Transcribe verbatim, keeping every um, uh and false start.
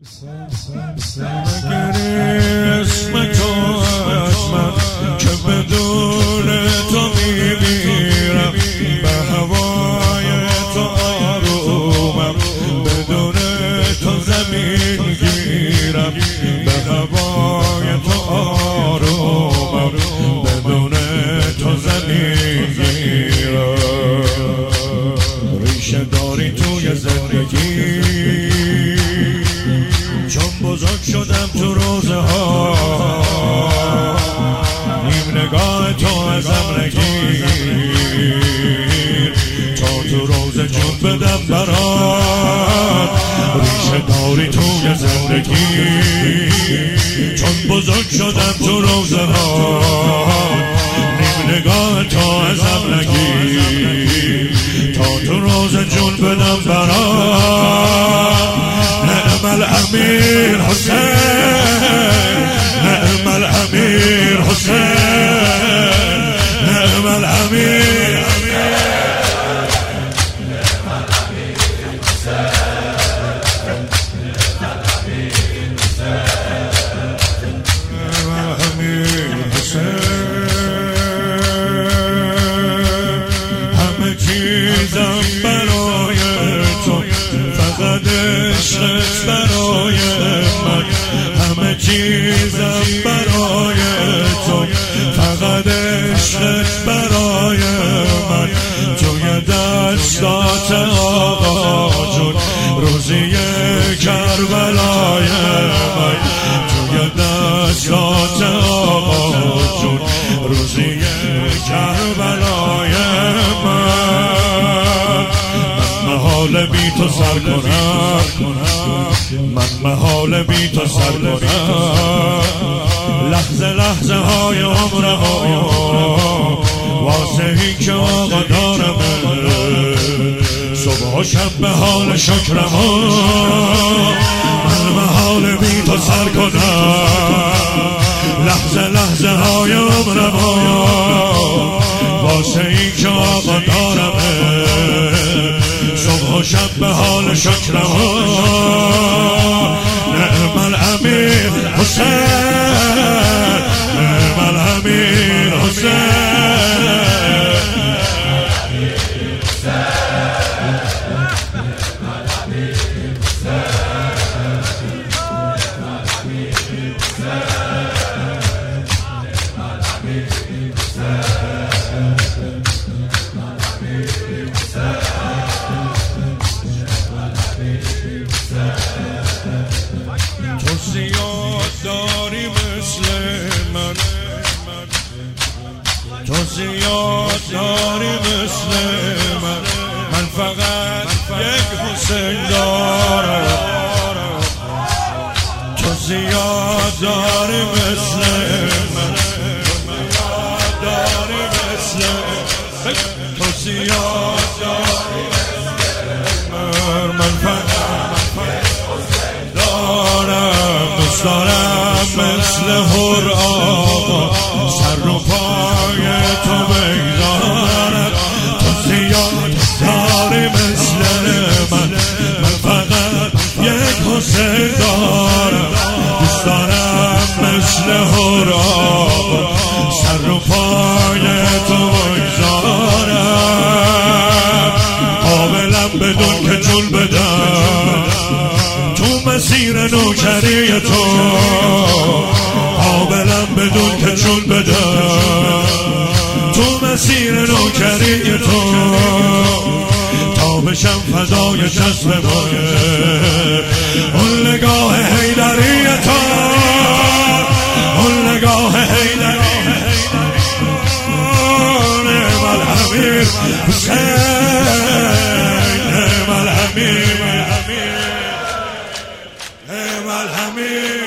اسم تو از من که بدون تو میمیرم، به هوای تو آرومم، بدون تو زمین گیرم، به هوای تو آرومم، بدون تو زمین گیرم. ریشه داری توی زندگی، چون بزرگ شدم تو روزه ها، نیم نگاه تو ازم نگیر، تا تو روزه جون بدم برات. ریشه داری توی زندگی، چون بزرگ شدم تو روزه ها، نیم نگاه تو ازم نگیر، تا تو روزه جون بدم برات. نعم الامیر حسین، نعم الامیر حسین، نعم الامیر همه چیزم برای تو، فقط عشقت برای من. همه چیزم برای تو، فقط عشقت برای من. توی دستات آقا جون، روزی کربلای من. توی دستات آقا جون، روزی کربلای من. محال بی تو سر کنم، من محال بی تو سر کنم. لحظه لحظه های عمره ها، واسه این که آقا دارمه، صبح و شب به حال شکرم ها. من محال بی تو سر کنم، لحظه لحظه های عمره ها، واسه این که آقا دارمه، صبح و شب به حال شکرم ها. نعم الامیر حسین، نعم الامیر حسین. تو زیاد داری مثل من، تو زیاد داری مثل من. من فقط یک حسین دارم. تو زیاد داری مثل من، داری مثل من. تو زیاد داری مثل من. من فقط دارم، دوست دارم مثل هر آقا سر رو پای تو بگذارم. تو زیاد داری مثل من، من فقط یک حسین دارم. دوست دارم مثل هر آقا سر رو پای تو بگذارم. قابلم بدون که جون بدم تو مسیر نوکری تو، قابلم بدون که جون بدم تو مسیر نوکری تو، تا بشم فدای جذب من. اون نگاه حیدری تو، اون نگاه حیدری. نعم الامیر حسین، نعم الامیر، نعم الامیر.